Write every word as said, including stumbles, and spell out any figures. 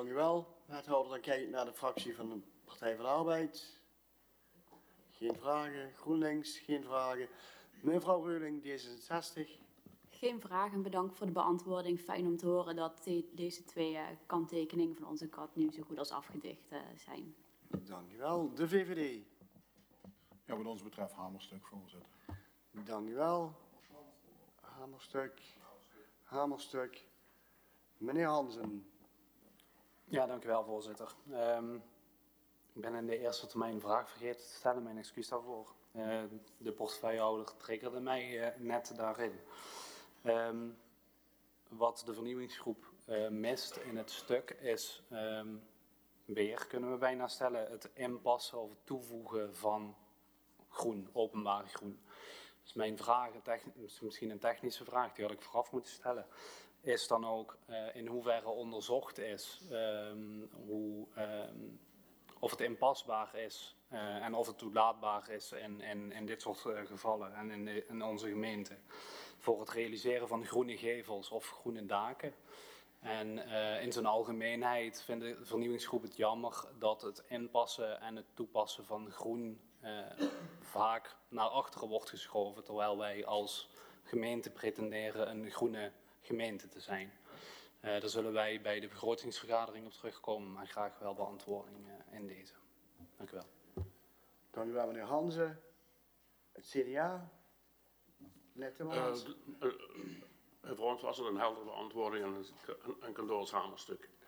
Dank u wel. Wethouder, dan kijk ik naar de fractie van de Partij van de Arbeid. Geen vragen. GroenLinks, geen vragen. Mevrouw Reuling, D zesenzestig. Geen vragen, bedankt voor de beantwoording. Fijn om te horen dat de, deze twee uh, kanttekeningen van onze kat nu zo goed als afgedicht uh, zijn. Dank u wel. De V V D. Ja, wat ons betreft hamerstuk, voorzitter. Dank u wel. Hamerstuk. Hamerstuk. Meneer Hansen. Ja, dank u wel, voorzitter. Um, ik ben in de eerste termijn een vraag vergeten te stellen, mijn excuus daarvoor. Uh, de portefeuillehouder triggerde mij uh, net daarin. Um, wat de vernieuwingsgroep uh, mist in het stuk is um, weer, kunnen we bijna stellen, het inpassen of het toevoegen van groen, openbaar groen. Dus mijn vraag, misschien een technische vraag, die had ik vooraf moeten stellen, is dan ook uh, in hoeverre onderzocht is um, hoe, um, of het inpasbaar is uh, en of het toelaatbaar is in, in, in dit soort uh, gevallen en in, de, in onze gemeente voor het realiseren van groene gevels of groene daken. En uh, in zijn algemeenheid vindt de vernieuwingsgroep het jammer dat het inpassen en het toepassen van groen uh, vaak naar achteren wordt geschoven, terwijl wij als gemeente pretenderen een groene gemeente te zijn. Uh, daar zullen wij bij de begrotingsvergadering op terugkomen, maar graag wel beantwoording uh, in deze. Dank u wel. Dank u wel, meneer Hansen. Het C D A. Net de uh, uh, uh, Voor ons was het een heldere beantwoording en een, een Candools hamerstuk.